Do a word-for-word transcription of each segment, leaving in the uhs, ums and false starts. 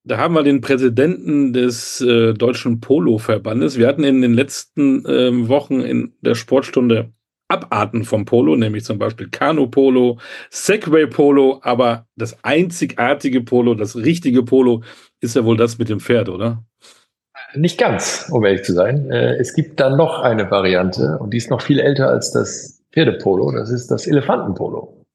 Da haben wir den Präsidenten des äh, Deutschen Polo-Verbandes. Wir hatten in den letzten ähm, Wochen in der Sportstunde Abarten vom Polo, nämlich zum Beispiel Kanu-Polo, Segway-Polo, aber das einzigartige Polo, das richtige Polo, ist ja wohl das mit dem Pferd, oder? Nicht ganz, um ehrlich zu sein. Äh, Es gibt da noch eine Variante und die ist noch viel älter als das Pferdepolo. Das ist das Elefantenpolo.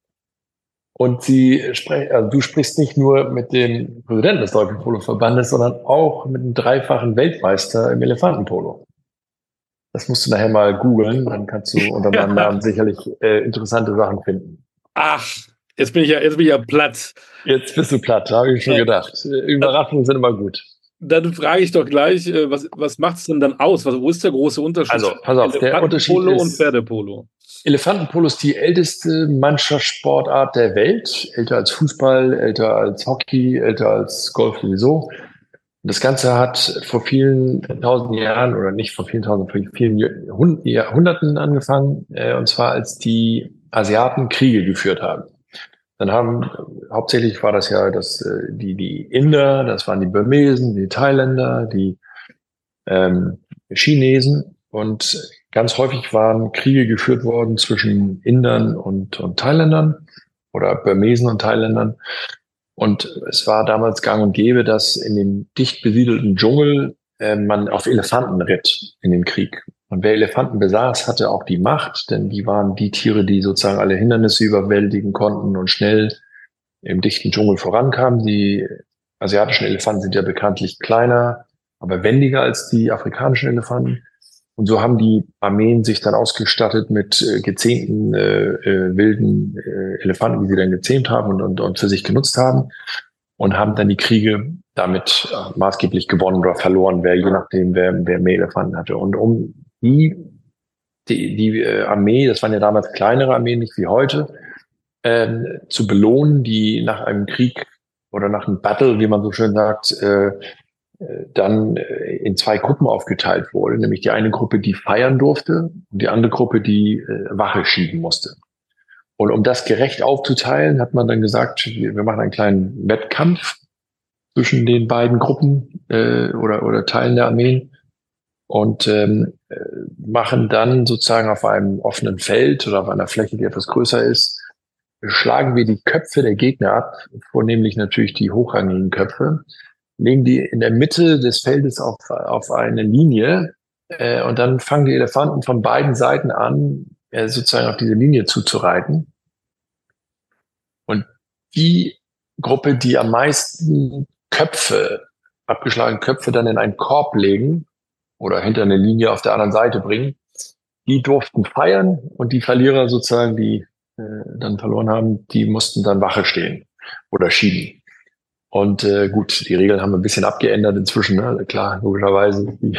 Und sie spre also du sprichst nicht nur mit dem Präsidenten des Deutschen Polo-Verbandes, sondern auch mit einem dreifachen Weltmeister im Elefantenpolo. Das musst du nachher mal googeln, dann kannst du unter meinem Namen sicherlich äh, interessante Sachen finden. Ach, jetzt bin ich ja, jetzt bin ich ja platt. Jetzt bist du platt, habe ich schon Äh, gedacht. Äh, Überraschungen sind immer gut. Dann frage ich doch gleich, äh, was, was macht es denn dann aus? Was, wo ist der große Unterschied Also, zwischen pass auf, der Unterschied Elefantenpolo und ist, Pferdepolo? Elefantenpolo ist die älteste Mannschaftssportart der Welt. Älter als Fußball, älter als Hockey, älter als Golf sowieso. Das Ganze hat vor vielen tausend Jahren, oder nicht vor vielen tausend, vor vielen Jahrhund- Jahrhunderten angefangen, äh, und zwar als die Asiaten Kriege geführt haben. Dann haben, hauptsächlich war das ja das, äh, die, die Inder, das waren die Burmesen, die Thailänder, die ähm, Chinesen, und ganz häufig waren Kriege geführt worden zwischen Indern und, und Thailändern oder Burmesen und Thailändern. Und es war damals gang und gäbe, dass in dem dicht besiedelten Dschungel äh, man auf Elefanten ritt in den Krieg. Und wer Elefanten besaß, hatte auch die Macht, denn die waren die Tiere, die sozusagen alle Hindernisse überwältigen konnten und schnell im dichten Dschungel vorankamen. Die asiatischen Elefanten sind ja bekanntlich kleiner, aber wendiger als die afrikanischen Elefanten. Und so haben die Armeen sich dann ausgestattet mit äh, gezähmten äh, äh, wilden äh, Elefanten, die sie dann gezähmt haben und, und, und für sich genutzt haben, und haben dann die Kriege damit äh, maßgeblich gewonnen oder verloren, wer je nachdem, wer, wer mehr Elefanten hatte. Und um die, die, die äh, Armee, das waren ja damals kleinere Armeen, nicht wie heute, ähm, zu belohnen, die nach einem Krieg oder nach einem Battle, wie man so schön sagt, äh, dann in zwei Gruppen aufgeteilt wurde, nämlich die eine Gruppe, die feiern durfte, und die andere Gruppe, die äh, Wache schieben musste. Und um das gerecht aufzuteilen, hat man dann gesagt, wir machen einen kleinen Wettkampf zwischen den beiden Gruppen äh, oder, oder Teilen der Armeen, und ähm, äh, machen dann sozusagen auf einem offenen Feld oder auf einer Fläche, die etwas größer ist, schlagen wir die Köpfe der Gegner ab, vornehmlich natürlich die hochrangigen Köpfe, legen die in der Mitte des Feldes auf, auf eine Linie, äh, und dann fangen die Elefanten von beiden Seiten an, äh, sozusagen auf diese Linie zuzureiten. Und die Gruppe, die am meisten Köpfe, abgeschlagene Köpfe dann in einen Korb legen oder hinter eine Linie auf der anderen Seite bringen, die durften feiern, und die Verlierer sozusagen, die äh, dann verloren haben, die mussten dann Wache stehen oder schieben. Und äh, gut, die Regeln haben ein bisschen abgeändert inzwischen, ne? Klar, logischerweise, die,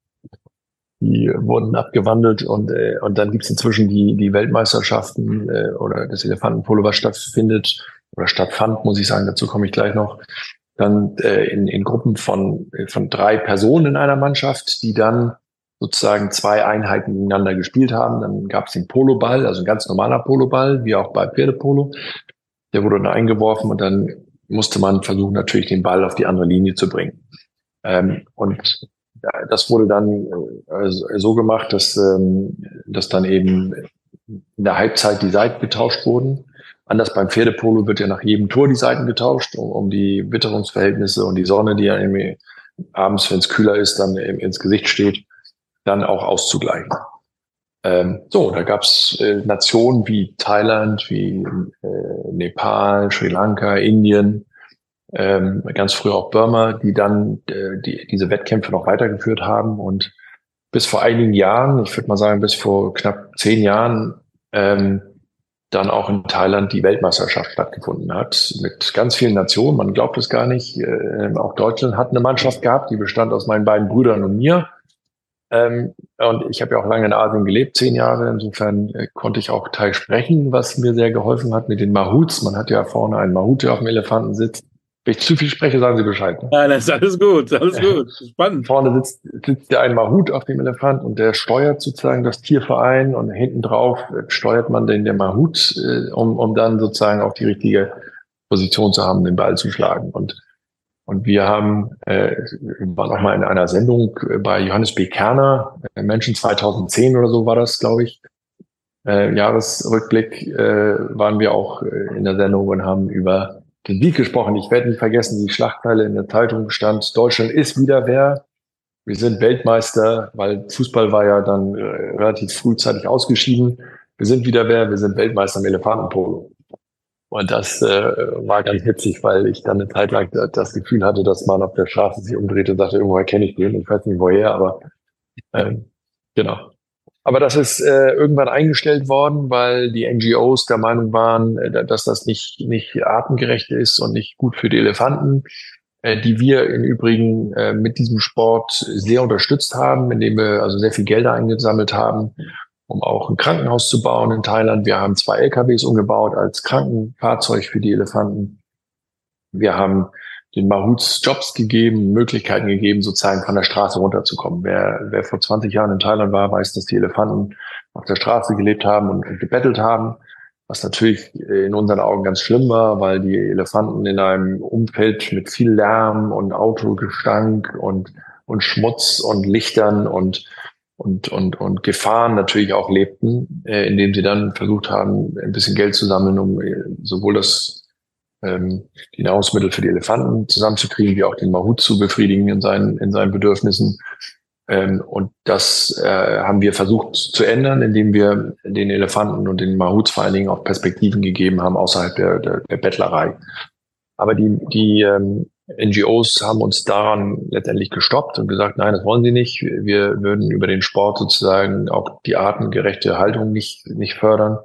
die wurden abgewandelt, und äh, und dann gibt's inzwischen die die Weltmeisterschaften äh, oder das Elefantenpolo, was stattfindet oder stattfand, muss ich sagen, dazu komme ich gleich noch, dann äh, in, in Gruppen von von drei Personen in einer Mannschaft, die dann sozusagen zwei Einheiten gegeneinander gespielt haben. Dann gab's den Poloball, also ein ganz normaler Poloball, wie auch bei Pferdepolo. Der wurde dann eingeworfen, und dann musste man versuchen, natürlich den Ball auf die andere Linie zu bringen. Ähm, und das wurde dann äh, so gemacht, dass, ähm, dass dann eben in der Halbzeit die Seiten getauscht wurden. Anders beim Pferdepolo wird ja nach jedem Tor die Seiten getauscht, um, um die Witterungsverhältnisse und die Sonne, die ja irgendwie abends, wenn es kühler ist, dann eben ins Gesicht steht, dann auch auszugleichen. Ähm, so, da gab's äh, Nationen wie Thailand, wie äh, Nepal, Sri Lanka, Indien, ähm, ganz früh auch Burma, die dann äh, die, diese Wettkämpfe noch weitergeführt haben, und bis vor einigen Jahren, ich würde mal sagen bis vor knapp zehn Jahren, ähm, dann auch in Thailand die Weltmeisterschaft stattgefunden hat, mit ganz vielen Nationen. Man glaubt es gar nicht. Äh, auch Deutschland hat eine Mannschaft gehabt, die bestand aus meinen beiden Brüdern und mir. Ähm, und ich habe ja auch lange in Asien gelebt, zehn Jahre. Insofern äh, konnte ich auch Thai sprechen, was mir sehr geholfen hat mit den Mahuts. Man hat ja vorne einen Mahut, der auf dem Elefanten sitzt. Wenn ich zu viel spreche, sagen Sie Bescheid. Ne? Nein, das ist alles gut, alles gut. Spannend. Vorne sitzt, sitzt ja ein Mahut auf dem Elefant, und der steuert sozusagen das Tierverein, und hinten drauf steuert man den der Mahut, äh, um, um dann sozusagen auch die richtige Position zu haben, den Ball zu schlagen. Und Und wir haben, äh, waren auch mal in einer Sendung bei Johannes B. Kerner, äh, Menschen zweitausendzehn oder so war das, glaube ich. Äh, Jahresrückblick äh, waren wir auch äh, in der Sendung und haben über den Sieg gesprochen. Ich werde nicht vergessen, die Schlagzeile in der Zeitung stand, Deutschland ist wieder wer. Wir sind Weltmeister, weil Fußball war ja dann äh, relativ frühzeitig ausgeschieden. Wir sind wieder wer, wir sind Weltmeister im Elefantenpolo. Und das äh, war ganz hitzig, weil ich dann eine Zeit lang das Gefühl hatte, dass man auf der Straße sich umdrehte und sagte, irgendwoher kenne ich den. Ich weiß nicht woher, aber ähm, genau. Aber das ist äh, irgendwann eingestellt worden, weil die N G Os der Meinung waren, äh, dass das nicht, nicht artengerecht ist und nicht gut für die Elefanten, äh, die wir im Übrigen äh, mit diesem Sport sehr unterstützt haben, indem wir also sehr viel Gelder eingesammelt haben, um auch ein Krankenhaus zu bauen in Thailand. Wir haben zwei L K Ws umgebaut als Krankenfahrzeug für die Elefanten. Wir haben den Mahouts Jobs gegeben, Möglichkeiten gegeben, sozusagen von der Straße runterzukommen. Wer, wer vor zwanzig Jahren in Thailand war, weiß, dass die Elefanten auf der Straße gelebt haben und, und gebettelt haben, was natürlich in unseren Augen ganz schlimm war, weil die Elefanten in einem Umfeld mit viel Lärm und Autogestank und, und Schmutz und Lichtern und und und und Gefahren natürlich auch lebten, äh, indem sie dann versucht haben, ein bisschen Geld zu sammeln, um äh, sowohl das ähm, die Nahrungsmittel für die Elefanten zusammenzukriegen, wie auch den Mahut zu befriedigen in seinen in seinen Bedürfnissen. Ähm, und das äh, haben wir versucht zu ändern, indem wir den Elefanten und den Mahuts vor allen Dingen auch Perspektiven gegeben haben außerhalb der, der, der Bettlerei. Aber die die ähm, N G Os haben uns daran letztendlich gestoppt und gesagt, nein, das wollen sie nicht. Wir würden über den Sport sozusagen auch die artengerechte Haltung nicht nicht fördern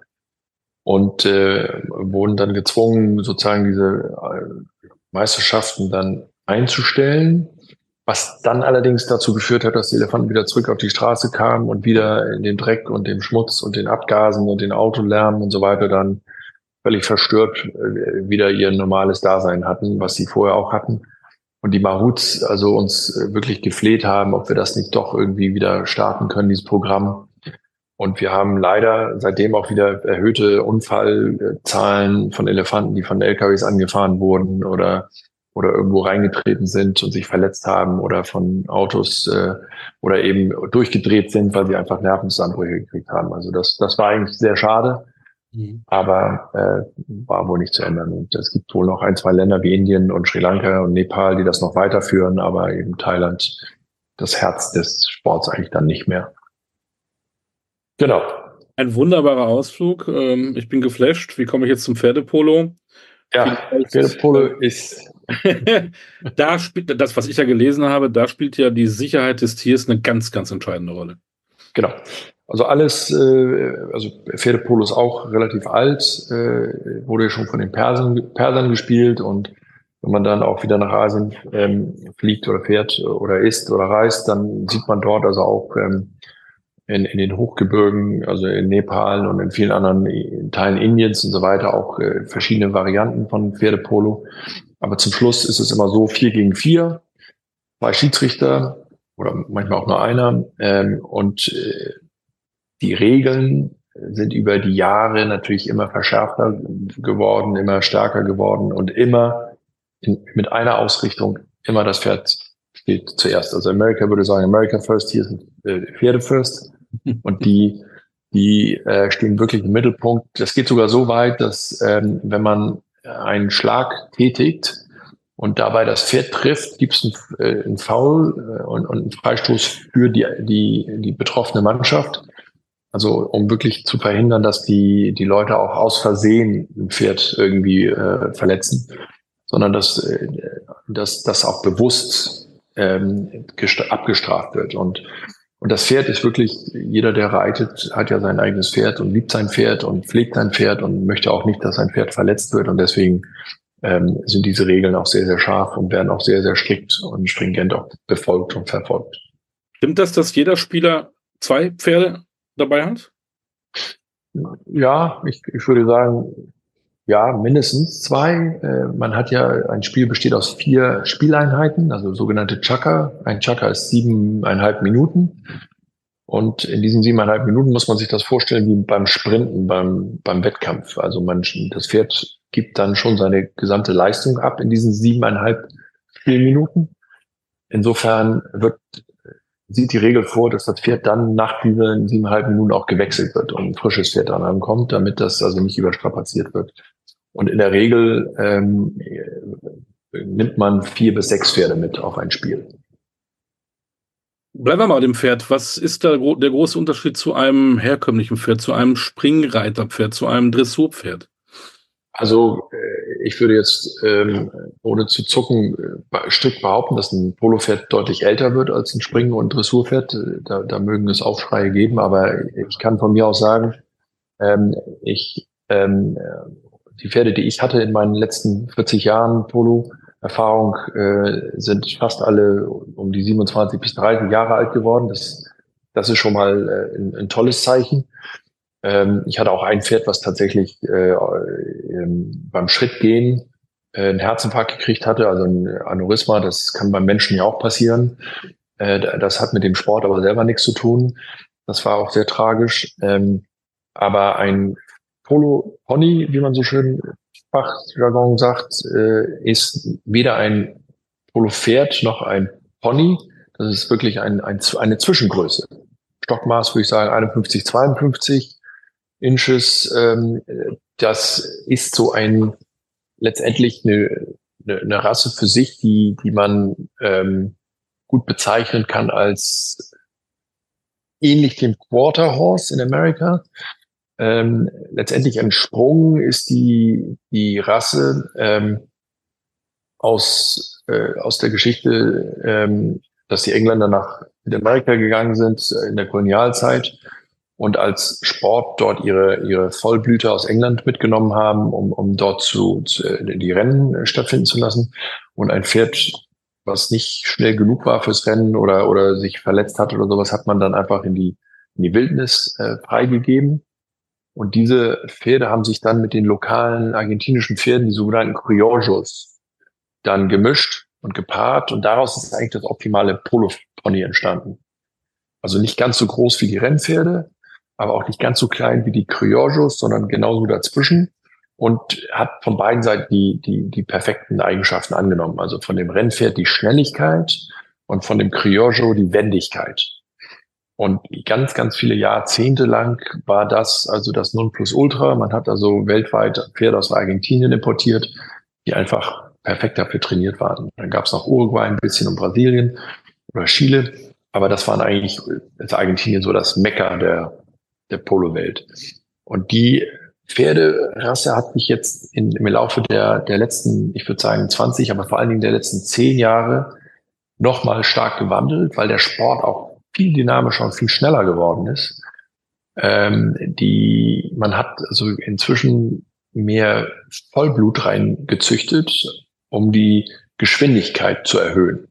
und äh, wurden dann gezwungen, sozusagen diese äh, Meisterschaften dann einzustellen, was dann allerdings dazu geführt hat, dass die Elefanten wieder zurück auf die Straße kamen und wieder in den Dreck und dem Schmutz und den Abgasen und den Autolärm und so weiter dann völlig verstört äh, wieder ihr normales Dasein hatten, was sie vorher auch hatten. Und die Mahuts also uns äh, wirklich gefleht haben, ob wir das nicht doch irgendwie wieder starten können, dieses Programm. Und wir haben leider seitdem auch wieder erhöhte Unfallzahlen von Elefanten, die von L K Ws angefahren wurden oder oder irgendwo reingetreten sind und sich verletzt haben oder von Autos äh, oder eben durchgedreht sind, weil sie einfach Nervenzusammenbrüche gekriegt haben. Also das das war eigentlich sehr schade. Mhm. Aber äh, war wohl nicht zu ändern. Und es gibt wohl noch ein, zwei Länder wie Indien und Sri Lanka und Nepal, die das noch weiterführen, aber eben Thailand, das Herz des Sports eigentlich dann nicht mehr. Genau. Ein wunderbarer Ausflug. Ähm, ich bin geflasht. Wie komme ich jetzt zum Pferdepolo? Ja, Pferdepolo ist... Da spielt, das, was ich ja gelesen habe, da spielt ja die Sicherheit des Tiers eine ganz, ganz entscheidende Rolle. Genau. Also alles, äh, also Pferdepolo ist auch relativ alt, äh, wurde ja schon von den Persern, Persern gespielt und wenn man dann auch wieder nach Asien ähm, fliegt oder fährt oder isst oder reist, dann sieht man dort also auch ähm, in, in den Hochgebirgen, also in Nepal und in vielen anderen Teilen Indiens und so weiter auch äh, verschiedene Varianten von Pferdepolo. Aber zum Schluss ist es immer so vier gegen vier, zwei Schiedsrichter oder manchmal auch nur einer ähm, und äh, die Regeln sind über die Jahre natürlich immer verschärfter geworden, immer stärker geworden und immer in, mit einer Ausrichtung, immer das Pferd steht zuerst. Also America würde sagen, America first, hier ist äh, Pferde first. Und die, die äh, stehen wirklich im Mittelpunkt. Das geht sogar so weit, dass ähm, wenn man einen Schlag tätigt und dabei das Pferd trifft, gibt es einen, äh, einen Foul äh, und, und einen Freistoß für die, die, die betroffene Mannschaft. Also um wirklich zu verhindern, dass die die Leute auch aus Versehen ein Pferd irgendwie äh, verletzen, sondern dass äh, dass das auch bewusst ähm, abgestraft wird. Und und das Pferd ist wirklich, jeder, der reitet, hat ja sein eigenes Pferd und liebt sein Pferd und pflegt sein Pferd und möchte auch nicht, dass sein Pferd verletzt wird. Und deswegen ähm, sind diese Regeln auch sehr, sehr scharf und werden auch sehr, sehr strikt und stringent auch befolgt und verfolgt. Stimmt das, dass jeder Spieler zwei Pferde dabei hat? Ja, ich, ich würde sagen, ja, mindestens zwei. Äh, man hat ja, ein Spiel besteht aus vier Spieleinheiten, also sogenannte Chakra. Ein Chakra ist siebeneinhalb Minuten. Und in diesen siebeneinhalb Minuten muss man sich das vorstellen wie beim Sprinten, beim, beim Wettkampf. Also man, das Pferd gibt dann schon seine gesamte Leistung ab in diesen siebeneinhalb Spielminuten. Insofern wird, sieht die Regel vor, dass das Pferd dann nach diesen siebeneinhalb Minuten auch gewechselt wird und ein frisches Pferd dran ankommt, damit das also nicht überstrapaziert wird. Und in der Regel ähm, nimmt man vier bis sechs Pferde mit auf ein Spiel. Bleiben wir mal bei dem Pferd. Was ist da der große Unterschied zu einem herkömmlichen Pferd, zu einem Springreiterpferd, zu einem Dressurpferd? Also ich würde jetzt, ähm, ohne zu zucken, strikt behaupten, dass ein Polopferd deutlich älter wird als ein Springen- und Dressurpferd. Da, da mögen es Aufschreie geben, aber ich kann von mir aus sagen, ähm, ich ähm, die Pferde, die ich hatte in meinen letzten vierzig Jahren Polo-Erfahrung, äh, sind fast alle um die siebenundzwanzig bis dreißig Jahre alt geworden. Das, das ist schon mal äh, ein, ein tolles Zeichen. Ähm, ich hatte auch ein Pferd, was tatsächlich äh, ähm, beim Schrittgehen äh, einen Herzinfarkt gekriegt hatte, also ein Aneurysma. Das kann beim Menschen ja auch passieren. Äh, das hat mit dem Sport aber selber nichts zu tun. Das war auch sehr tragisch. Ähm, aber ein Polo-Pony, wie man so schön Fachjargon sagt, äh, ist weder ein Polo-Pferd noch ein Pony. Das ist wirklich ein, ein, eine Zwischengröße. Stockmaß würde ich sagen einundfünfzig, zweiundfünfzig Inches. Ähm, das ist so ein letztendlich eine, eine, eine Rasse für sich, die, die man ähm, gut bezeichnen kann als ähnlich dem Quarter Horse in Amerika. Ähm, letztendlich ein Sprung ist die, die Rasse ähm, aus, äh, aus der Geschichte, ähm, dass die Engländer nach Amerika gegangen sind in der Kolonialzeit und als Sport dort ihre, ihre Vollblüter aus England mitgenommen haben, um, um dort zu, zu die Rennen stattfinden zu lassen. Und ein Pferd, was nicht schnell genug war fürs Rennen oder, oder sich verletzt hat oder sowas, hat man dann einfach in die, in die Wildnis äh, freigegeben. Und diese Pferde haben sich dann mit den lokalen argentinischen Pferden, die sogenannten Criollos, dann gemischt und gepaart. Und daraus ist eigentlich das optimale Polo-Pony entstanden. Also nicht ganz so groß wie die Rennpferde, aber auch nicht ganz so klein wie die Criollos, sondern genauso dazwischen. Und hat von beiden Seiten die, die, die perfekten Eigenschaften angenommen. Also von dem Rennpferd die Schnelligkeit und von dem Criollo die Wendigkeit. Und ganz, ganz viele Jahrzehnte lang war das also das Nonplusultra. Man hat also weltweit Pferde aus Argentinien importiert, die einfach perfekt dafür trainiert waren. Dann gab es noch Uruguay ein bisschen und Brasilien oder Chile. Aber das waren eigentlich, ist Argentinien so das Mekka der, der Polo-Welt. Und die Pferderasse hat sich jetzt in, im Laufe der, der letzten, ich würde sagen zwanzig, aber vor allen Dingen der letzten zehn Jahre nochmal stark gewandelt, weil der Sport auch viel dynamischer und viel schneller geworden ist. Ähm, die, man hat also inzwischen mehr Vollblut reingezüchtet, um die Geschwindigkeit zu erhöhen.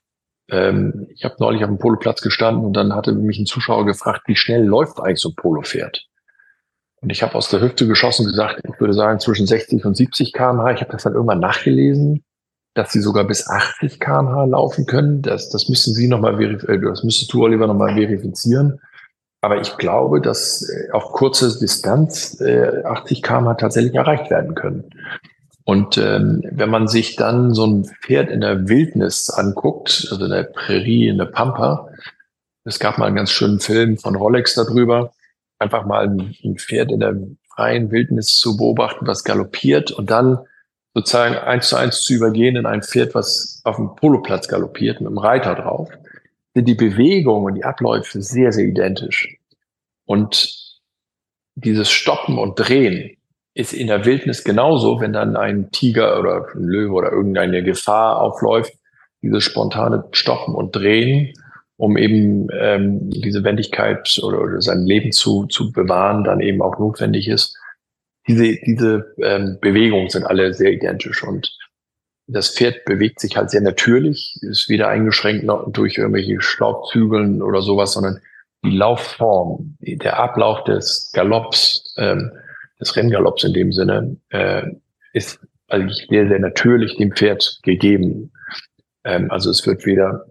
Ähm, ich habe neulich auf dem Poloplatz gestanden und dann hatte mich ein Zuschauer gefragt, wie schnell läuft eigentlich so ein Polopferd? Und ich habe aus der Hüfte geschossen gesagt, ich würde sagen zwischen sechzig und siebzig Kilometer pro Stunde. Ich habe das dann irgendwann nachgelesen, dass sie sogar bis achtzig Kilometer pro Stunde laufen können. Das, das müssen Sie nochmal verifizieren, das müsstest du, Oliver, nochmal verifizieren. Aber ich glaube, dass auf kurze Distanz äh, achtzig Kilometer pro Stunde tatsächlich erreicht werden können. Und ähm, wenn man sich dann so ein Pferd in der Wildnis anguckt, also in der Prärie, in der Pampa, es gab mal einen ganz schönen Film von Rolex darüber, einfach mal ein Pferd in der freien Wildnis zu beobachten, was galoppiert und dann sozusagen eins zu eins zu übergehen in ein Pferd, was auf dem Poloplatz galoppiert, mit einem Reiter drauf, sind die Bewegungen und die Abläufe sehr, sehr identisch. Und dieses Stoppen und Drehen ist in der Wildnis genauso, wenn dann ein Tiger oder ein Löwe oder irgendeine Gefahr aufläuft, dieses spontane Stoppen und Drehen, um eben ähm, diese Wendigkeit oder, oder sein Leben zu, zu bewahren, dann eben auch notwendig ist. Diese, diese ähm, Bewegungen sind alle sehr identisch und das Pferd bewegt sich halt sehr natürlich, ist weder eingeschränkt noch durch irgendwelche Staubzügeln oder sowas, sondern die Laufform, der Ablauf des Galopps, ähm, des Renngalopps in dem Sinne, äh, ist eigentlich sehr, sehr natürlich dem Pferd gegeben. Ähm, also es wird weder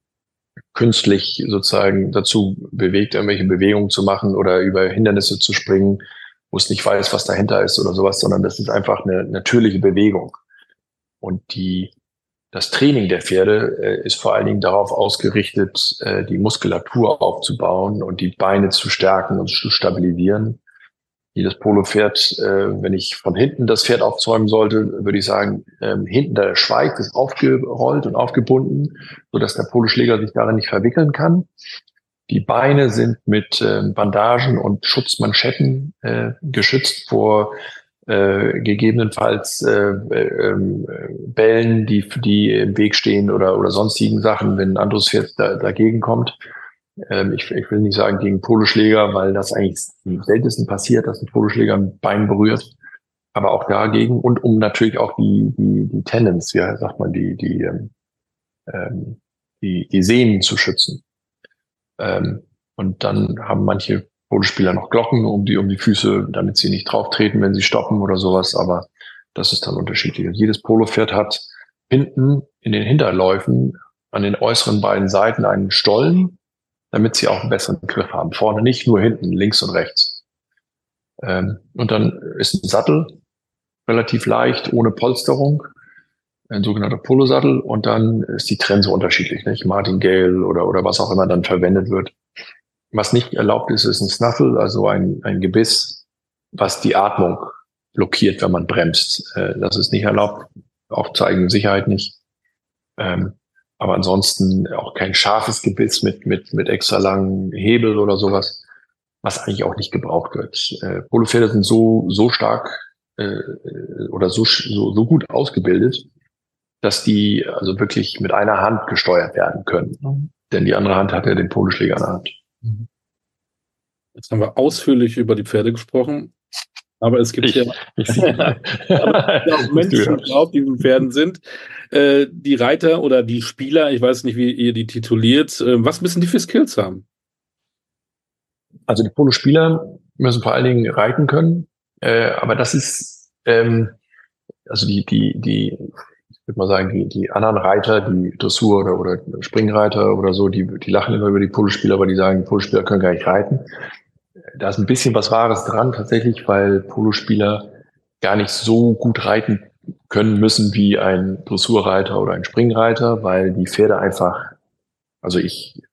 künstlich sozusagen dazu bewegt, irgendwelche Bewegungen zu machen oder über Hindernisse zu springen, wo es nicht weiß, was dahinter ist oder sowas, sondern das ist einfach eine natürliche Bewegung. Und die das Training der Pferde äh, ist vor allen Dingen darauf ausgerichtet, äh, die Muskulatur aufzubauen und die Beine zu stärken und zu stabilisieren. Jedes Polopferd, äh, wenn ich von hinten das Pferd aufzäumen sollte, würde ich sagen, ähm, hinten der Schweif ist aufgerollt und aufgebunden, sodass der Poloschläger sich darin nicht verwickeln kann. Die Beine sind mit äh, Bandagen und Schutzmanschetten äh, geschützt vor äh, gegebenenfalls äh, äh, Bällen, die, die im Weg stehen oder, oder sonstigen Sachen, wenn ein anderes Pferd da, dagegen kommt. Ähm, ich, ich will nicht sagen gegen Poloschläger, weil das eigentlich am seltensten passiert, dass ein Poloschläger ein Bein berührt. Aber auch dagegen und um natürlich auch die, die, die Tendons, wie sagt man, die, die, ähm, die, die Sehnen zu schützen. Ähm, und dann haben manche Polospieler noch Glocken um die, um die Füße, damit sie nicht drauf treten, wenn sie stoppen oder sowas. Aber das ist dann unterschiedlich. Und jedes Polopferd hat hinten in den Hinterläufen an den äußeren beiden Seiten einen Stollen, damit sie auch einen besseren Griff haben. Vorne nicht, nur hinten, links und rechts. Ähm, und dann ist ein Sattel relativ leicht, ohne Polsterung, ein sogenannter Polosattel. Und dann ist die Trense unterschiedlich, nicht? Martingale oder, oder was auch immer dann verwendet wird. Was nicht erlaubt ist, ist ein Snaffle, also ein, ein Gebiss, was die Atmung blockiert, wenn man bremst. Äh, das ist nicht erlaubt, auch zur eigenen Sicherheit nicht. Ähm, aber ansonsten auch kein scharfes Gebiss mit, mit, mit extra langen Hebel oder sowas, was eigentlich auch nicht gebraucht wird. Äh, Polopferde sind so, so stark äh, oder so, so, so gut ausgebildet, dass die also wirklich mit einer Hand gesteuert werden können. Mhm. Denn die andere Hand hat ja den Poloschläger in der Hand. Jetzt haben wir ausführlich über die Pferde gesprochen, aber es gibt ich, ja, ich, aber auch Menschen, die auf diesen Pferden sind. Äh, die Reiter oder die Spieler, ich weiß nicht, wie ihr die tituliert, äh, was müssen die für Skills haben? Also die Polospieler müssen vor allen Dingen reiten können, äh, aber das ist, ähm, also die, die, die, ich würde mal sagen, die, die anderen Reiter, die Dressur- oder, oder Springreiter oder so, die, die lachen immer über die Polospieler, aber die sagen, die Polospieler können gar nicht reiten. Da ist ein bisschen was Wahres dran tatsächlich, weil Polospieler gar nicht so gut reiten können müssen wie ein Dressurreiter oder ein Springreiter, weil die Pferde einfach, also ich,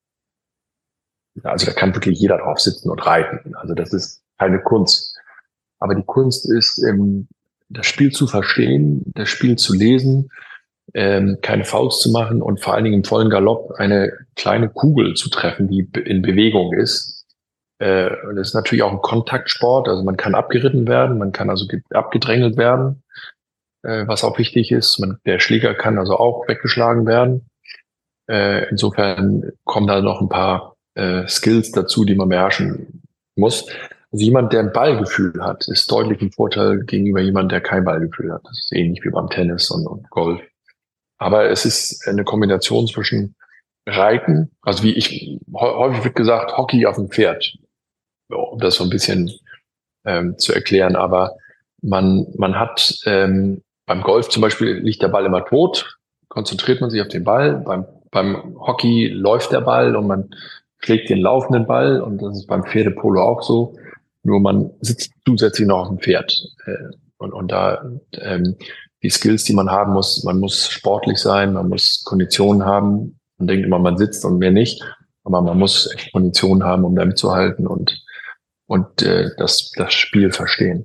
also da kann wirklich jeder drauf sitzen und reiten. Also das ist keine Kunst. Aber die Kunst ist, ähm, das Spiel zu verstehen, das Spiel zu lesen, ähm, keine Fouls zu machen und vor allen Dingen im vollen Galopp eine kleine Kugel zu treffen, die in Bewegung ist. Äh, das ist natürlich auch ein Kontaktsport, also man kann abgeritten werden, man kann also abgedrängelt werden, äh, was auch wichtig ist. Man, der Schläger kann also auch weggeschlagen werden. Äh, insofern kommen da noch ein paar äh, Skills dazu, die man beherrschen muss. Also jemand, der ein Ballgefühl hat, ist deutlich ein Vorteil gegenüber jemand, der kein Ballgefühl hat. Das ist ähnlich wie beim Tennis und, und Golf. Aber es ist eine Kombination zwischen Reiten, also wie ich, häufig wird gesagt, Hockey auf dem Pferd, um das so ein bisschen ähm, zu erklären. Aber man, man hat ähm, beim Golf zum Beispiel liegt der Ball immer tot, konzentriert man sich auf den Ball. Beim, beim Hockey läuft der Ball und man schlägt den laufenden Ball und das ist beim Pferdepolo auch so. Nur man sitzt zusätzlich noch auf dem Pferd. Äh, und, und da ähm, die Skills, die man haben muss, man muss sportlich sein, man muss Konditionen haben. Man denkt immer, man sitzt und mehr nicht. Aber man muss echt Konditionen haben, um da mitzuhalten und, und äh, das, das Spiel verstehen.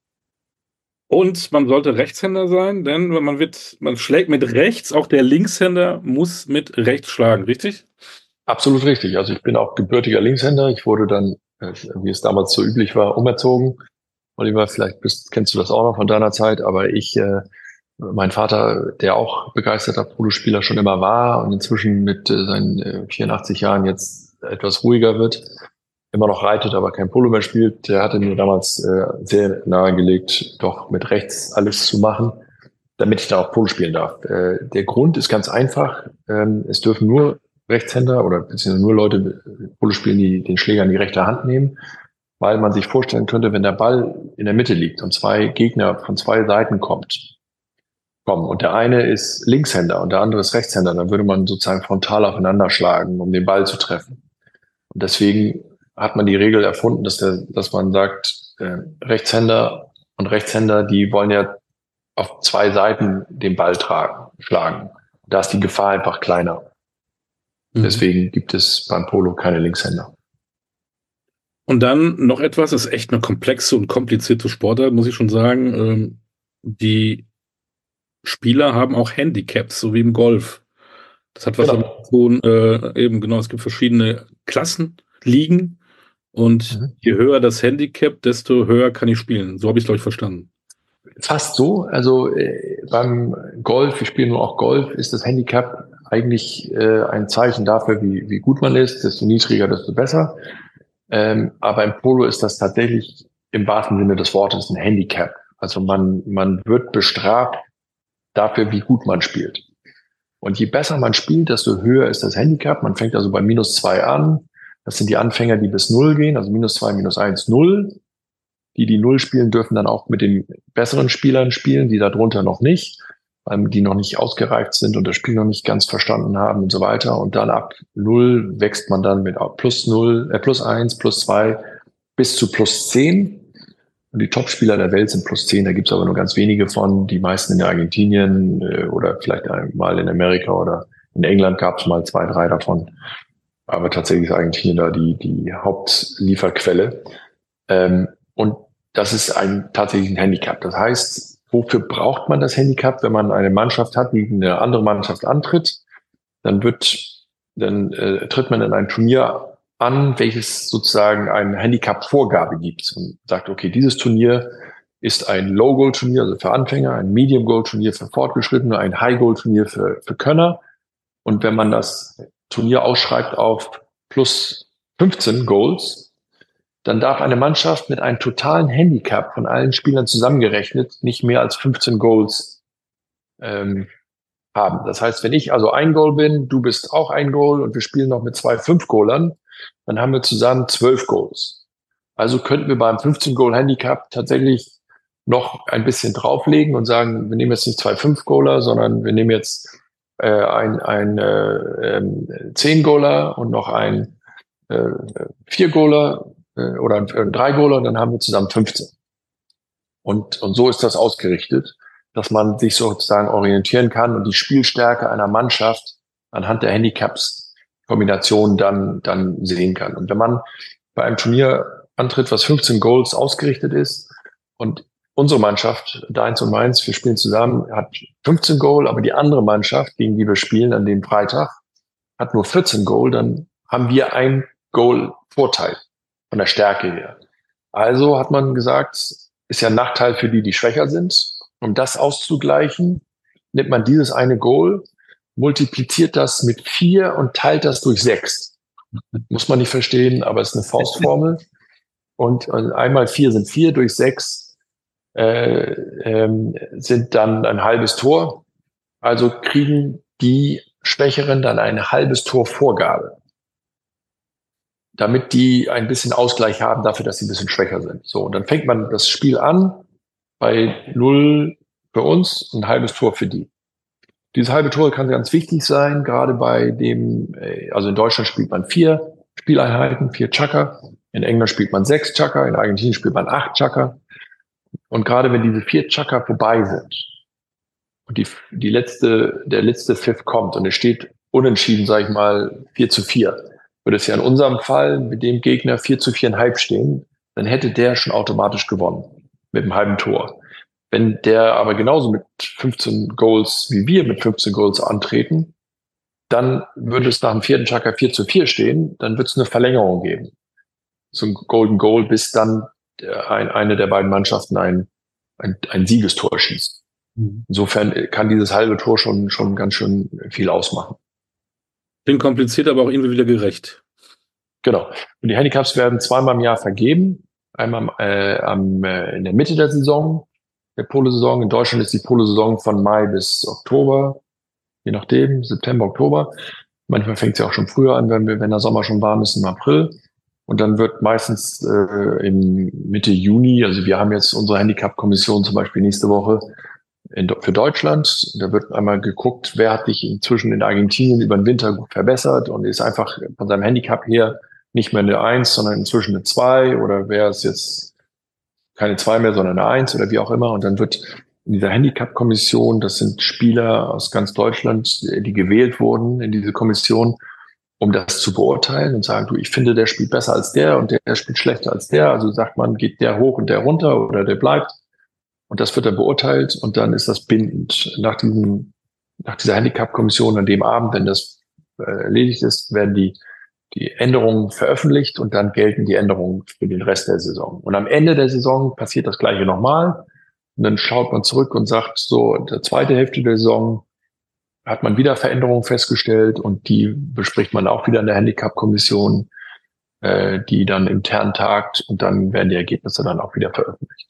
Und man sollte Rechtshänder sein, denn man wird, man schlägt mit rechts, auch der Linkshänder muss mit rechts schlagen, richtig? Absolut richtig. Also ich bin auch gebürtiger Linkshänder. Ich wurde dann, wie es damals so üblich war, umerzogen. Oliver, vielleicht bist, kennst du das auch noch von deiner Zeit, aber ich, äh, mein Vater, der auch begeisterter Polospieler schon immer war und inzwischen mit äh, seinen äh, vierundachtzig Jahren jetzt etwas ruhiger wird, immer noch reitet, aber kein Polo mehr spielt, der hatte mir damals äh, sehr nahegelegt, doch mit rechts alles zu machen, damit ich da auch Polo spielen darf. Äh, der Grund ist ganz einfach. Ähm, es dürfen nur Rechtshänder oder beziehungsweise nur Leute Polo spielen, die den Schläger in die rechte Hand nehmen, weil man sich vorstellen könnte, wenn der Ball in der Mitte liegt und zwei Gegner von zwei Seiten kommt, kommen und der eine ist Linkshänder und der andere ist Rechtshänder, dann würde man sozusagen frontal aufeinander schlagen, um den Ball zu treffen. Und deswegen hat man die Regel erfunden, dass der, dass man sagt, äh, Rechtshänder und Rechtshänder, die wollen ja auf zwei Seiten den Ball tragen, schlagen. Da ist die Gefahr einfach kleiner. Mhm. Deswegen gibt es beim Polo keine Linkshänder. Und dann noch etwas, das ist echt eine komplexe und komplizierte Sportart, muss ich schon sagen. Ähm, die Spieler haben auch Handicaps, so wie im Golf. Das hat was Genau. damit zu tun, äh, eben genau, es gibt verschiedene Klassen, Ligen und mhm. je höher das Handicap, desto höher kann ich spielen. So habe ich es, glaube ich, verstanden. Fast so. Also äh, beim Golf, wir spielen nur auch Golf, ist das Handicap eigentlich äh, ein Zeichen dafür, wie, wie gut man ist. Desto niedriger, desto besser. Ähm, aber im Polo ist das tatsächlich im wahrsten Sinne des Wortes ein Handicap. Also man, man wird bestraft dafür, wie gut man spielt. Und je besser man spielt, desto höher ist das Handicap. Man fängt also bei minus zwei an. Das sind die Anfänger, die bis null gehen, also minus zwei, minus eins, null. Die, die null spielen, dürfen dann auch mit den besseren Spielern spielen, die darunter noch nicht, weil die noch nicht ausgereift sind und das Spiel noch nicht ganz verstanden haben und so weiter. Und dann ab null wächst man dann mit plus null, äh, plus eins, plus zwei bis zu plus zehn. Und die Top-Spieler der Welt sind plus zehn, da gibt es aber nur ganz wenige von. Die meisten in Argentinien äh, oder vielleicht einmal in Amerika oder in England gab es mal zwei, drei davon. Aber tatsächlich ist Argentinien da die, die Hauptlieferquelle. Ähm, und das ist ein tatsächlich ein Handicap. Das heißt, wofür braucht man das Handicap, wenn man eine Mannschaft hat, die eine andere Mannschaft antritt? Dann wird, dann äh, tritt man in ein Turnier an, welches sozusagen eine Handicap-Vorgabe gibt und sagt, okay, dieses Turnier ist ein Low-Goal-Turnier, also für Anfänger, ein Medium-Goal-Turnier für Fortgeschrittene, ein High-Goal-Turnier für, für Könner. Und wenn man das Turnier ausschreibt auf plus fünfzehn Goals, dann darf eine Mannschaft mit einem totalen Handicap von allen Spielern zusammengerechnet nicht mehr als fünfzehn Goals ähm, haben. Das heißt, wenn ich also ein Goal bin, du bist auch ein Goal und wir spielen noch mit zwei Fünf-Goalern, dann haben wir zusammen zwölf Goals. Also könnten wir beim fünfzehn-Goal-Handicap tatsächlich noch ein bisschen drauflegen und sagen, wir nehmen jetzt nicht zwei Fünf-Goaler, sondern wir nehmen jetzt äh, ein, ein äh, zehn-Goaler und noch ein äh, vier-Goaler äh, oder ein, ein drei-Goaler und dann haben wir zusammen fünfzehn. Und, und so ist das ausgerichtet, dass man sich sozusagen orientieren kann und die Spielstärke einer Mannschaft anhand der Handicaps-Kombination dann, dann sehen kann. Und wenn man bei einem Turnier antritt, was fünfzehn Goals ausgerichtet ist und unsere Mannschaft, Deins und Mainz, wir spielen zusammen, hat fünfzehn Goal, aber die andere Mannschaft, gegen die wir spielen an dem Freitag, hat nur vierzehn Goal, dann haben wir ein Goal-Vorteil von der Stärke her. Also hat man gesagt, ist ja ein Nachteil für die, die schwächer sind. Um das auszugleichen, nimmt man dieses eine Goal, multipliziert das mit vier und teilt das durch sechs. Muss man nicht verstehen, aber es ist eine Faustformel. Und einmal vier sind vier, durch sechs äh, ähm, sind dann ein halbes Tor. Also kriegen die Schwächeren dann ein halbes Tor Vorgabe, damit die ein bisschen Ausgleich haben dafür, dass sie ein bisschen schwächer sind. So, und dann fängt man das Spiel an bei null für uns und ein halbes Tor für die. Dieses halbe Tor kann ganz wichtig sein, gerade bei dem, also in Deutschland spielt man vier Spieleinheiten, vier Chukka. In England spielt man sechs Chukka, in Argentinien spielt man acht Chukka. Und gerade wenn diese vier Chukka vorbei sind und die, die letzte, der letzte Pfiff kommt und es steht unentschieden, sage ich mal, vier zu vier, würde es ja in unserem Fall mit dem Gegner vier zu vier Komma fünf stehen, dann hätte der schon automatisch gewonnen mit einem halben Tor. Wenn der aber genauso mit fünfzehn Goals wie wir mit fünfzehn Goals antreten, dann würde es nach dem vierten Chukka vier zu vier stehen, dann wird es eine Verlängerung geben. So ein Golden Goal, bis dann ein, eine der beiden Mannschaften ein, ein, ein Siegestor schießt. Mhm. Insofern kann dieses halbe Tor schon, schon ganz schön viel ausmachen. Klingt kompliziert, aber auch irgendwie wieder gerecht. Genau. Und die Handicaps werden zweimal im Jahr vergeben. Einmal äh, am, äh, in der Mitte der Saison, der Polo-Saison. In Deutschland ist die Polo-Saison von Mai bis Oktober, je nachdem, September, Oktober. Manchmal fängt sie auch schon früher an, wenn, wir, wenn der Sommer schon warm ist, im April. Und dann wird meistens äh, im Mitte Juni, also wir haben jetzt unsere Handicap-Kommission zum Beispiel nächste Woche in, für Deutschland. Da wird einmal geguckt, wer hat sich inzwischen in Argentinien über den Winter gut verbessert und ist einfach von seinem Handicap her nicht mehr eine Eins, sondern inzwischen eine Zwei, oder wer ist jetzt keine Zwei mehr, sondern eine Eins oder wie auch immer. Und dann wird in dieser Handicap-Kommission, das sind Spieler aus ganz Deutschland, die gewählt wurden in diese Kommission, um das zu beurteilen und sagen, du, ich finde, der spielt besser als der und der spielt schlechter als der. Also sagt man, geht der hoch und der runter oder der bleibt. Und das wird dann beurteilt und dann ist das bindend. Nach diesem, nach dieser Handicap-Kommission an dem Abend, wenn das äh, erledigt ist, werden die, die Änderungen veröffentlicht und dann gelten die Änderungen für den Rest der Saison. Und am Ende der Saison passiert das Gleiche nochmal. Und dann schaut man zurück und sagt, so, in der zweiten Hälfte der Saison hat man wieder Veränderungen festgestellt und die bespricht man auch wieder in der Handicap-Kommission, äh, die dann intern tagt und dann werden die Ergebnisse dann auch wieder veröffentlicht.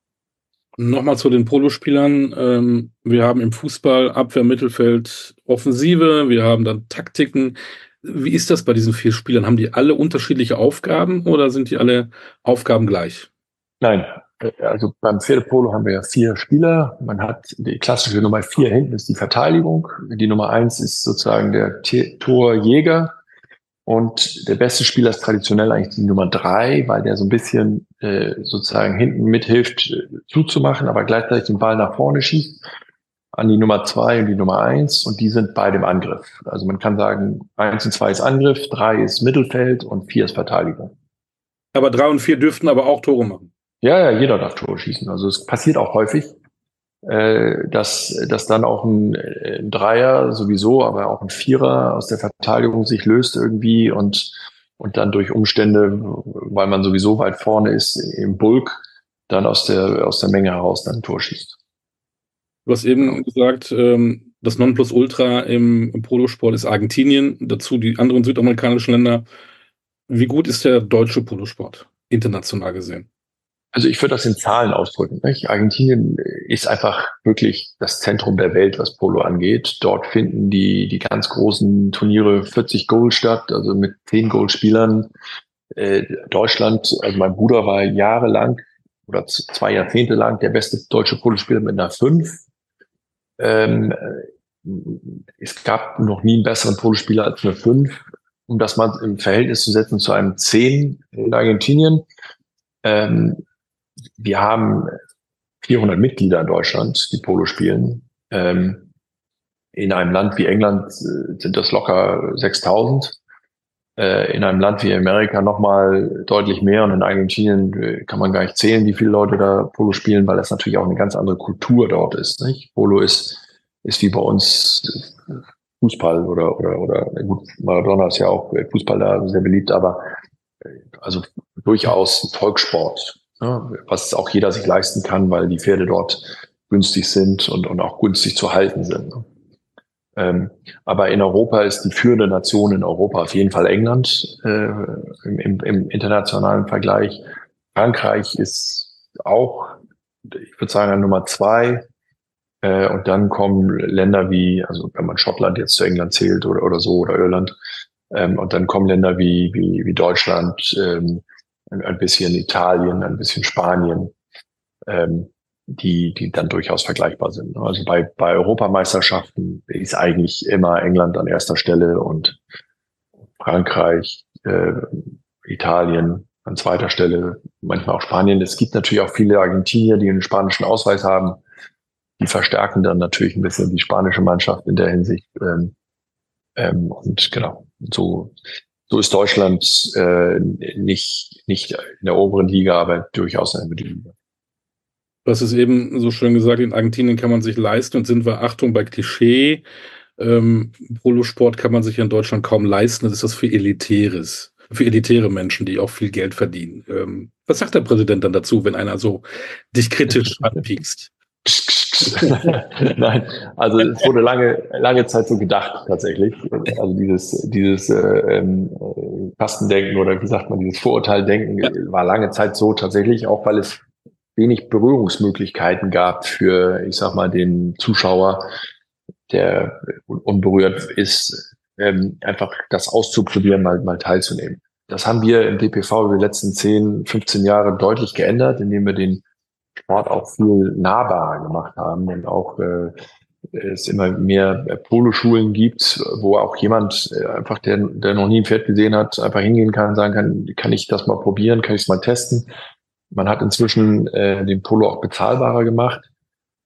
Nochmal zu den Polospielern. Ähm, wir haben im Fußball Abwehr, Mittelfeld, Offensive, wir haben dann Taktiken. Wie ist das bei diesen vier Spielern? Haben die alle unterschiedliche Aufgaben oder sind die alle Aufgaben gleich? Nein, also beim Pferdepolo haben wir ja vier Spieler. Man hat die klassische Nummer vier hinten ist die Verteidigung. Die Nummer eins ist sozusagen der T- Torjäger. Und der beste Spieler ist traditionell eigentlich die Nummer drei, weil der so ein bisschen äh, sozusagen hinten mithilft äh, zuzumachen, aber gleichzeitig den Ball nach vorne schießt an die Nummer zwei und die Nummer eins und die sind beide im Angriff. Also man kann sagen, eins und zwei ist Angriff, drei ist Mittelfeld und vier ist Verteidigung. Aber drei und vier dürften aber auch Tore machen. Ja, ja, jeder darf Tore schießen. Also es passiert auch häufig, äh, dass, dass dann auch ein, ein Dreier sowieso, aber auch ein Vierer aus der Verteidigung sich löst irgendwie und, und dann durch Umstände, weil man sowieso weit vorne ist, im Bulk, dann aus der, aus der Menge heraus dann ein Tor schießt. Du hast eben ja. gesagt, ähm, das Nonplusultra im, im Polosport ist Argentinien, dazu die anderen südamerikanischen Länder. Wie gut ist der deutsche Polosport, international gesehen? Also ich würde das in Zahlen ausdrücken. Nicht? Argentinien ist einfach wirklich das Zentrum der Welt, was Polo angeht. Dort finden die die ganz großen Turniere vierzig Goal statt, also mit zehn Goal-Spielern. Äh, Deutschland, also mein Bruder war jahrelang oder zwei Jahrzehnte lang der beste deutsche Polospieler mit einer fünf. Ähm, es gab noch nie einen besseren Polospieler als eine fünf, um das mal im Verhältnis zu setzen zu einem zehn in Argentinien. Ähm, Wir haben vierhundert Mitglieder in Deutschland, die Polo spielen. Ähm, in einem Land wie England äh, sind das locker sechstausend. Äh, in einem Land wie Amerika nochmal deutlich mehr. Und in Argentinien äh, kann man gar nicht zählen, wie viele Leute da Polo spielen, weil das natürlich auch eine ganz andere Kultur dort ist. Nicht? Polo ist, ist wie bei uns Fußball oder, oder, oder gut, Maradona ist ja auch Fußball da sehr beliebt, aber äh, also durchaus ein Volkssport. Ja, was auch jeder sich leisten kann, weil die Pferde dort günstig sind und, und auch günstig zu halten sind. Ähm, aber in Europa ist die führende Nation in Europa auf jeden Fall England äh, im, im, im internationalen Vergleich. Frankreich ist auch, ich würde sagen, an Nummer zwei. Äh, und dann kommen Länder wie, also wenn man Schottland jetzt zu England zählt oder, oder so, oder Irland. Ähm, und dann kommen Länder wie, wie, wie Deutschland, ähm, ein bisschen Italien, ein bisschen Spanien, ähm, die die dann durchaus vergleichbar sind. Also bei bei Europameisterschaften ist eigentlich immer England an erster Stelle und Frankreich, äh, Italien an zweiter Stelle, manchmal auch Spanien. Es gibt natürlich auch viele Argentinier, die einen spanischen Ausweis haben. Die verstärken dann natürlich ein bisschen die spanische Mannschaft in der Hinsicht. Ähm, ähm, und genau, so So ist Deutschland äh, nicht nicht in der oberen Liga, aber durchaus in der Mittelliga. Du hast es eben so schön gesagt, in Argentinien kann man sich leisten und sind wir, Achtung, bei Klischee. Ähm, Polosport kann man sich in Deutschland kaum leisten. Das ist das für Elitäres, für elitäre Menschen, die auch viel Geld verdienen. Ähm, was sagt der Präsident dann dazu, wenn einer so dich kritisch anpiekst? Nein, also es wurde lange lange Zeit so gedacht tatsächlich. Also dieses dieses äh, ähm, Kastendenken oder wie sagt man, dieses Vorurteildenken ja. war lange Zeit so tatsächlich, auch weil es wenig Berührungsmöglichkeiten gab für, ich sag mal, den Zuschauer, der unberührt ist, ähm, einfach das auszuprobieren, mal mal teilzunehmen. Das haben wir im D P V über die letzten zehn, fünfzehn Jahre deutlich geändert, indem wir den Sport auch viel nahbarer gemacht haben und auch äh, es immer mehr Poloschulen gibt, wo auch jemand äh, einfach, der, der noch nie ein Pferd gesehen hat, einfach hingehen kann und sagen kann, kann ich das mal probieren, kann ich es mal testen. Man hat inzwischen äh, den Polo auch bezahlbarer gemacht.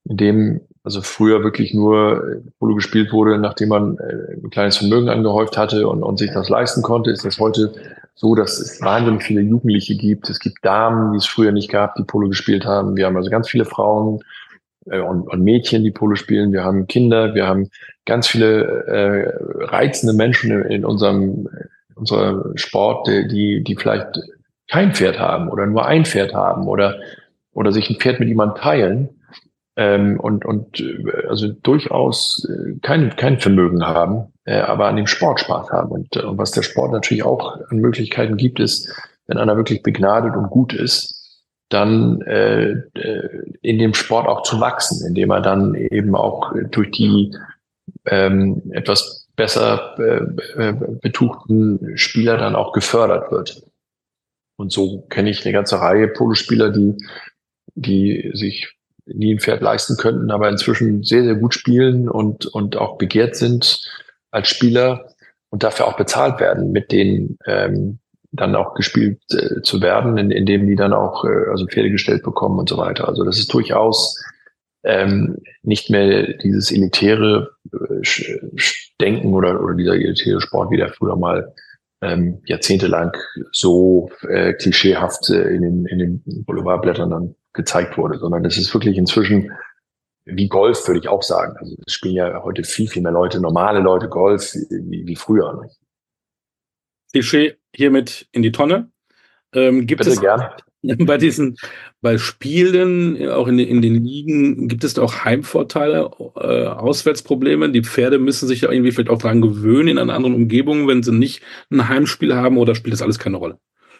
in dem also früher wirklich nur Polo gespielt wurde, nachdem man ein kleines Vermögen angehäuft hatte und, und sich das leisten konnte, ist das heute so, dass es wahnsinnig viele Jugendliche gibt. Es gibt Damen, die es früher nicht gab, die Polo gespielt haben. Wir haben also ganz viele Frauen äh, und, und Mädchen, die Polo spielen. Wir haben Kinder, wir haben ganz viele äh, reizende Menschen in, in unserem unserer Sport, die die vielleicht kein Pferd haben oder nur ein Pferd haben oder oder sich ein Pferd mit jemandem teilen. Ähm, und und äh, also durchaus äh, kein kein Vermögen haben, äh, aber an dem Sport Spaß haben. Und, äh, und was der Sport natürlich auch an Möglichkeiten gibt, ist, wenn einer wirklich begnadet und gut ist, dann äh, äh, in dem Sport auch zu wachsen, indem er dann eben auch durch die ähm, etwas besser äh, betuchten Spieler dann auch gefördert wird. Und so kenne ich eine ganze Reihe Polospieler, die die sich nie ein Pferd leisten könnten, aber inzwischen sehr, sehr gut spielen und, und auch begehrt sind als Spieler und dafür auch bezahlt werden, mit denen ähm, dann auch gespielt äh, zu werden, in, indem die dann auch äh, also Pferde gestellt bekommen und so weiter. Also das ist durchaus ähm, nicht mehr dieses elitäre äh, Denken oder, oder dieser elitäre Sport, wie der früher mal ähm, jahrzehntelang so äh, klischeehaft äh, in den, in den Boulevardblättern dann gezeigt wurde, sondern es ist wirklich inzwischen wie Golf, würde ich auch sagen. Also es spielen ja heute viel, viel mehr Leute, normale Leute Golf wie, wie früher. Ne? Klischee hiermit in die Tonne. Ähm, gibt Bitte es gern. bei diesen, bei Spielen, auch in den, in den Ligen, gibt es da auch Heimvorteile, äh, Auswärtsprobleme? Die Pferde müssen sich ja irgendwie vielleicht auch daran gewöhnen in einer anderen Umgebung, wenn sie nicht ein Heimspiel haben, oder spielt das alles keine Rolle?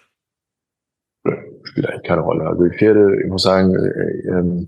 Spielt eigentlich keine Rolle. Also die Pferde, ich muss sagen, äh, ähm,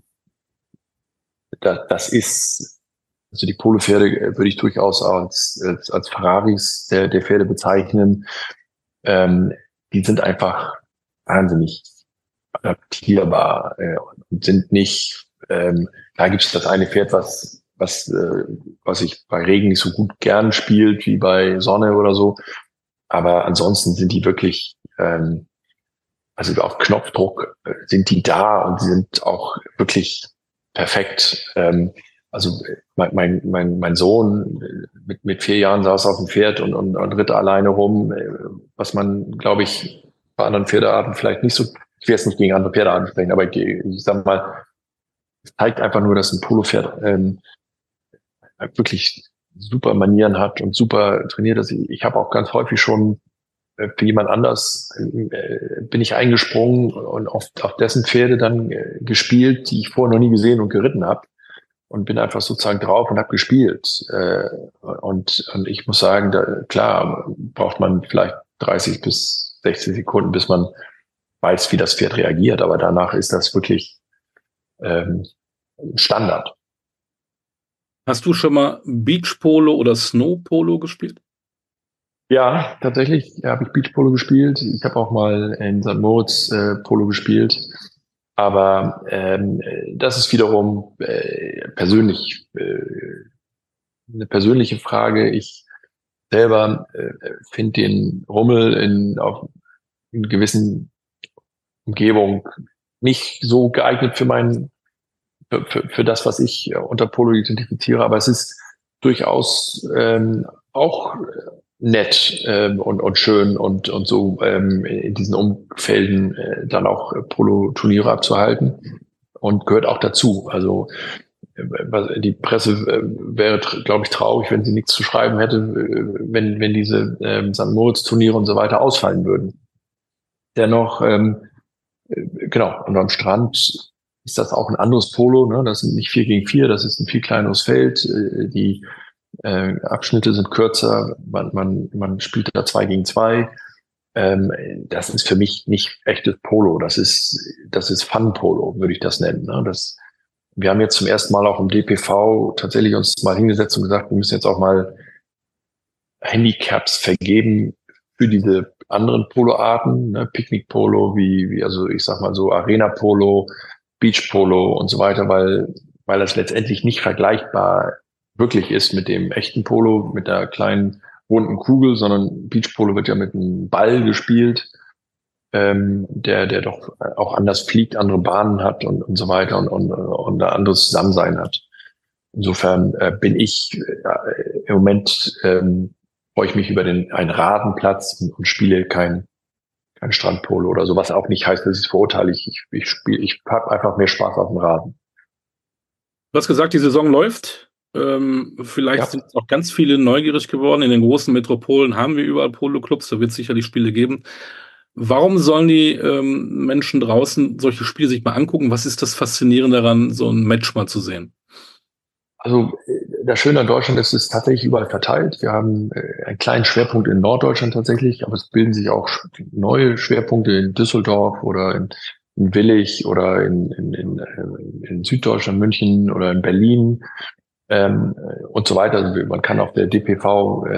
das, das ist, also die Polo-Pferde würde ich durchaus als, als, als Ferraris der, der Pferde bezeichnen. Ähm, die sind einfach wahnsinnig adaptierbar äh, und sind nicht, ähm, da gibt es das eine Pferd, was, was, äh, was ich bei Regen nicht so gut gern spielt wie bei Sonne oder so. Aber ansonsten sind die wirklich, ähm, also auf Knopfdruck äh, sind die da und sie sind auch wirklich perfekt. Ähm, also mein, mein, mein, mein Sohn mit, mit vier Jahren saß auf dem Pferd und, und, und ritt alleine rum, was man, glaube ich, bei anderen Pferdearten vielleicht nicht so, ich will jetzt nicht gegen andere Pferdearten sprechen, aber ich, ich sag mal, es zeigt einfach nur, dass ein Polopferd ähm, wirklich super Manieren hat und super trainiert ist. Ich, ich habe auch ganz häufig schon äh, für jemand anders äh, bin ich eingesprungen und auf, auf dessen Pferde dann äh, gespielt, die ich vorher noch nie gesehen und geritten habe. Und bin einfach sozusagen drauf und habe gespielt. Äh, und, und ich muss sagen, da, klar, braucht man vielleicht dreißig bis sechzig Sekunden, bis man weiß, wie das Pferd reagiert. Aber danach ist das wirklich ähm, Standard. Hast du schon mal Beachpolo oder Snowpolo gespielt? Ja, tatsächlich ja, habe ich Beachpolo gespielt. Ich habe auch mal in Sankt Moritz äh, Polo gespielt. Aber ähm, das ist wiederum äh, persönlich äh, eine persönliche Frage. Ich selber äh, finde den Rummel in, auf, in gewissen Umgebungen nicht so geeignet für mein, für, für, für das, was ich unter Polo identifiziere. Aber es ist durchaus ähm, auch nett ähm, und, und schön und, und so ähm, in diesen Umfelden äh, dann auch Polo-Turniere abzuhalten und gehört auch dazu. Also äh, die Presse äh, wäre, glaube ich, traurig, wenn sie nichts zu schreiben hätte, äh, wenn, wenn diese ähm, Sankt Moritz-Turniere und so weiter ausfallen würden. Dennoch, ähm, äh, genau, und am Strand ist das auch ein anderes Polo. Ne? Das sind nicht vier gegen vier, das ist ein viel kleineres Feld. Äh, die äh, Abschnitte sind kürzer, man, man, man spielt da zwei gegen zwei. Ähm, das ist für mich nicht echtes Polo, das ist, das ist Fun-Polo, würde ich das nennen. Ne? Das, wir haben jetzt zum ersten Mal auch im D P V tatsächlich uns mal hingesetzt und gesagt, wir müssen jetzt auch mal Handicaps vergeben für diese anderen Poloarten, ne? Picknick-Polo, wie, wie, also ich sag mal so Arena-Polo, Beach-Polo und so weiter, weil, weil das letztendlich nicht vergleichbar wirklich ist mit dem echten Polo, mit der kleinen runden Kugel, sondern Beach Polo wird ja mit einem Ball gespielt. ähm, der, der doch auch anders fliegt, andere Bahnen hat und, und so weiter und, und, und ein anderes Zusammensein hat. Insofern äh, bin ich äh, im Moment ähm, freue ich mich über den einen Rasenplatz und, und spiele kein kein Strandpolo oder so, was auch nicht heißt, dass ich es verurteile. Ich ich ich spiele, ich habe einfach mehr Spaß auf dem Rasen. Du hast gesagt, die Saison läuft. Ähm, vielleicht Ja. sind auch ganz viele neugierig geworden. In den großen Metropolen haben wir überall Polo-Clubs, da wird es sicherlich Spiele geben. Warum sollen die ähm, Menschen draußen solche Spiele sich mal angucken? Was ist das Faszinierende daran, so ein Match mal zu sehen? Also äh, das Schöne an Deutschland ist, es ist tatsächlich überall verteilt. Wir haben äh, einen kleinen Schwerpunkt in Norddeutschland tatsächlich, aber es bilden sich auch sch- neue Schwerpunkte in Düsseldorf oder in, in Willich oder in, in, in, äh, in Süddeutschland, München oder in Berlin ähm, äh, und so weiter. Also man kann auf der D P V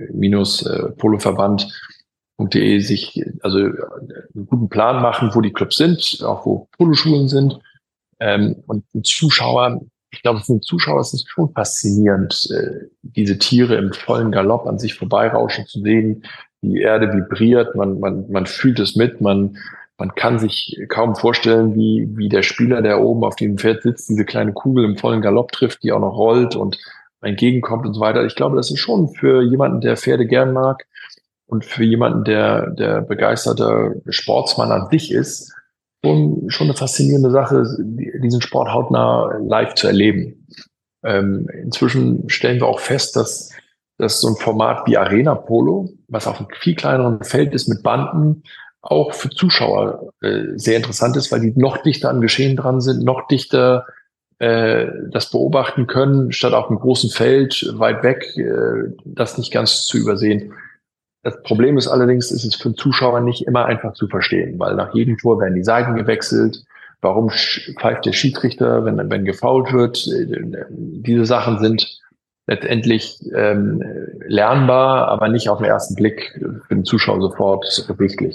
Poloverband punkt de sich also äh, einen guten Plan machen, wo die Clubs sind, auch wo Poloschulen sind. Ähm, und ein Zuschauer, ich glaube, für den Zuschauer ist es schon faszinierend, äh, diese Tiere im vollen Galopp an sich vorbeirauschen zu sehen. Die Erde vibriert, man, man, man fühlt es mit, man, man kann sich kaum vorstellen, wie, wie der Spieler, der oben auf dem Pferd sitzt, diese kleine Kugel im vollen Galopp trifft, die auch noch rollt und entgegenkommt und so weiter. Ich glaube, das ist schon für jemanden, der Pferde gern mag und für jemanden, der, der begeisterter Sportsmann an sich ist, schon, schon eine faszinierende Sache, diesen Sport hautnah live zu erleben. Ähm, inzwischen stellen wir auch fest, dass, dass so ein Format wie Arena Polo, was auf einem viel kleineren Feld ist mit Banden, auch für Zuschauer äh, sehr interessant ist, weil die noch dichter am Geschehen dran sind, noch dichter äh, das beobachten können, statt auf einem großen Feld weit weg, äh, das nicht ganz zu übersehen. Das Problem ist allerdings, ist es für den Zuschauer nicht immer einfach zu verstehen, weil nach jedem Tor werden die Seiten gewechselt. Warum pfeift der Schiedsrichter, wenn, wenn gefoult wird? Diese Sachen sind letztendlich ähm, lernbar, aber nicht auf den ersten Blick für den Zuschauer sofort ersichtlich.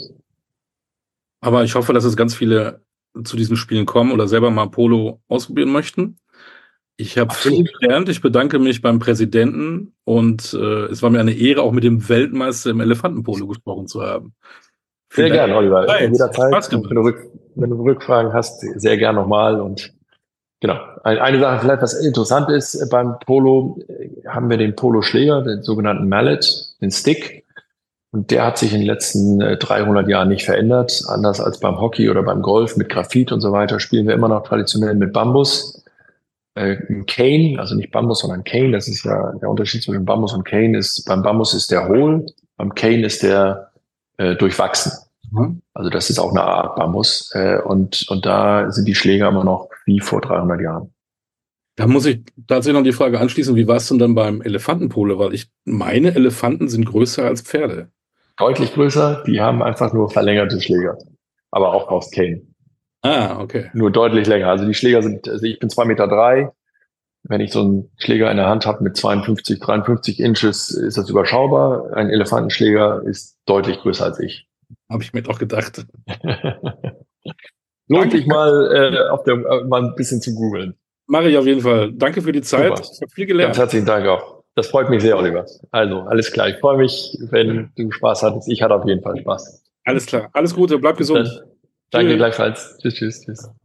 Aber ich hoffe, dass es ganz viele zu diesen Spielen kommen oder selber mal Polo ausprobieren möchten. Ich habe viel gelernt. Ich bedanke mich beim Präsidenten und äh, es war mir eine Ehre, auch mit dem Weltmeister im Elefantenpolo gesprochen zu haben. Sehr Vielen Dank. gerne, Oliver. Zeit. Jederzeit. Spaß Und wenn, du gemacht. Rück, wenn du Rückfragen hast, sehr gerne nochmal. Und genau. Eine Sache vielleicht, was interessant ist, beim Polo äh, haben wir den Poloschläger, den sogenannten Mallet, den Stick. Und der hat sich in den letzten äh, dreihundert Jahren nicht verändert. Anders als beim Hockey oder beim Golf mit Graphit und so weiter, spielen wir immer noch traditionell mit Bambus. Äh, Cane, also nicht Bambus, sondern Cane. Das ist ja der Unterschied zwischen Bambus und Cane ist, beim Bambus ist der hohl, beim Cane ist der äh, durchwachsen. Mhm. Also das ist auch eine Art Bambus. Äh, und, und da sind die Schläger immer noch wie vor dreihundert Jahren. Da muss ich tatsächlich noch die Frage anschließen, wie war es denn dann beim Elefantenpolo? Weil ich meine, Elefanten sind größer als Pferde. Deutlich größer, die haben einfach nur verlängerte Schläger. Aber auch aus Cane. Ah, okay. Nur deutlich länger. Also die Schläger sind, also ich bin zwei Meter drei. Wenn ich so einen Schläger in der Hand habe mit zweiundfünfzig, dreiundfünfzig Inches, ist das überschaubar. Ein Elefantenschläger ist deutlich größer als ich. Habe ich mir doch gedacht. Lohnt sich mal, äh, auf der, äh, mal ein bisschen zu googeln. Mache ich auf jeden Fall. Danke für die Zeit. Super. Ich habe viel gelernt. Ganz herzlichen Dank auch. Das freut mich sehr, Oliver. Also, alles klar. Ich freue mich, wenn du Spaß hattest. Ich hatte auf jeden Fall Spaß. Alles klar. Alles Gute. Bleib gesund. Danke Tschüss. gleichfalls. Tschüss, tschüss, tschüss.